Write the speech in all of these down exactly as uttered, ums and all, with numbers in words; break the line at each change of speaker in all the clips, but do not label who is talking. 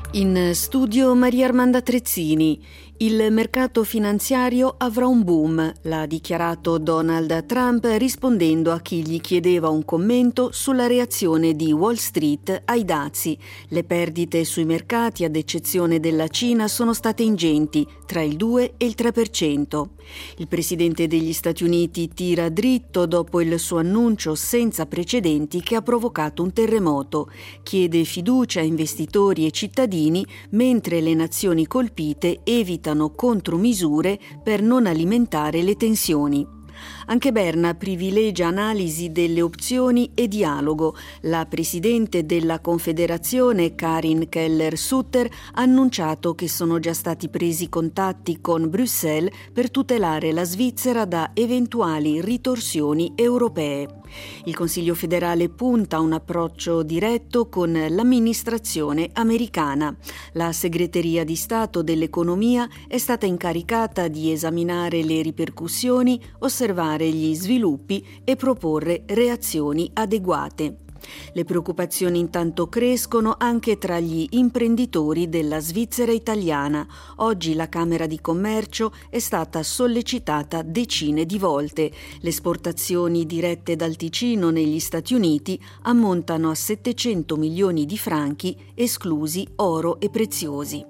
In studio Maria Armanda Trezzini. Il mercato finanziario avrà un boom, l'ha dichiarato Donald Trump rispondendo a chi gli chiedeva un commento sulla reazione di Wall Street ai dazi. Le perdite sui mercati, ad eccezione della Cina, sono state ingenti, tra il due e il tre per cento. Il presidente degli Stati Uniti tira dritto dopo il suo annuncio senza precedenti che ha provocato un terremoto. Chiede fiducia a investitori e cittadini, mentre le nazioni colpite evitano contromisure per non alimentare le tensioni. Anche Berna privilegia analisi delle opzioni e dialogo. La presidente della Confederazione, Karin Keller-Sutter, ha annunciato che sono già stati presi contatti con Bruxelles per tutelare la Svizzera da eventuali ritorsioni europee. Il Consiglio federale punta a un approccio diretto con l'amministrazione americana. La Segreteria di Stato dell'Economia è stata incaricata di esaminare le ripercussioni, osservare gli sviluppi e proporre reazioni adeguate. Le preoccupazioni intanto crescono anche tra gli imprenditori della Svizzera italiana. Oggi la Camera di Commercio è stata sollecitata decine di volte. Le esportazioni dirette dal Ticino negli Stati Uniti ammontano a settecento milioni di franchi, esclusi oro e preziosi.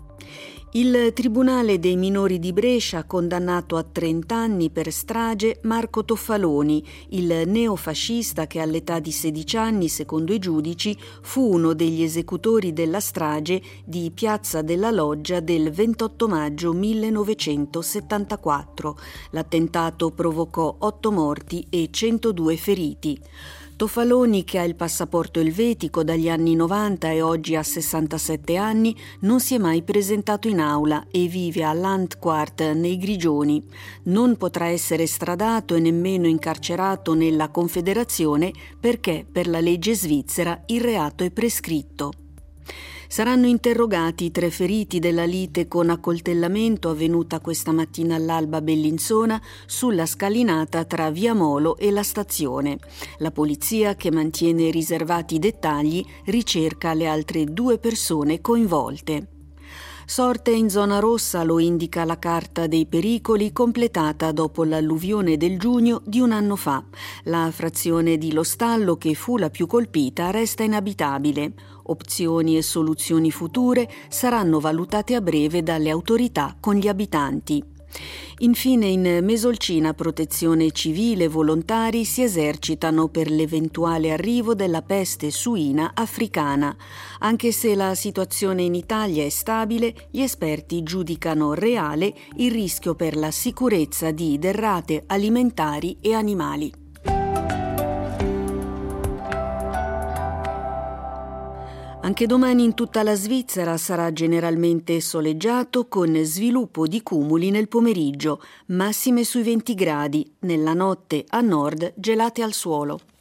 Il Tribunale dei minori di Brescia ha condannato a trenta anni per strage Marco Toffaloni, il neofascista che all'età di sedici anni, secondo i giudici, fu uno degli esecutori della strage di Piazza della Loggia del ventotto maggio millenovecentosettantaquattro. L'attentato provocò otto morti e centodue feriti. Toffaloni, che ha il passaporto elvetico dagli anni novanta e oggi ha sessantasette anni, non si è mai presentato in aula e vive a Landquart nei Grigioni. Non potrà essere estradato e nemmeno incarcerato nella Confederazione perché per la legge svizzera il reato è prescritto. Saranno interrogati i tre feriti della lite con accoltellamento avvenuta questa mattina all'alba a Bellinzona sulla scalinata tra Via Molo e la stazione. La polizia, che mantiene riservati i dettagli, ricerca le altre due persone coinvolte. Sorte in zona rossa, lo indica la carta dei pericoli completata dopo l'alluvione del giugno di un anno fa. La frazione di Lo Stallo, che fu la più colpita, resta inabitabile. Opzioni e soluzioni future saranno valutate a breve dalle autorità con gli abitanti. Infine, in Mesolcina Protezione Civile e volontari si esercitano per l'eventuale arrivo della peste suina africana. Anche se la situazione in Italia è stabile, gli esperti giudicano reale il rischio per la sicurezza di derrate alimentari e animali. Anche domani in tutta la Svizzera sarà generalmente soleggiato con sviluppo di cumuli nel pomeriggio, massime sui venti gradi, nella notte a nord gelate al suolo.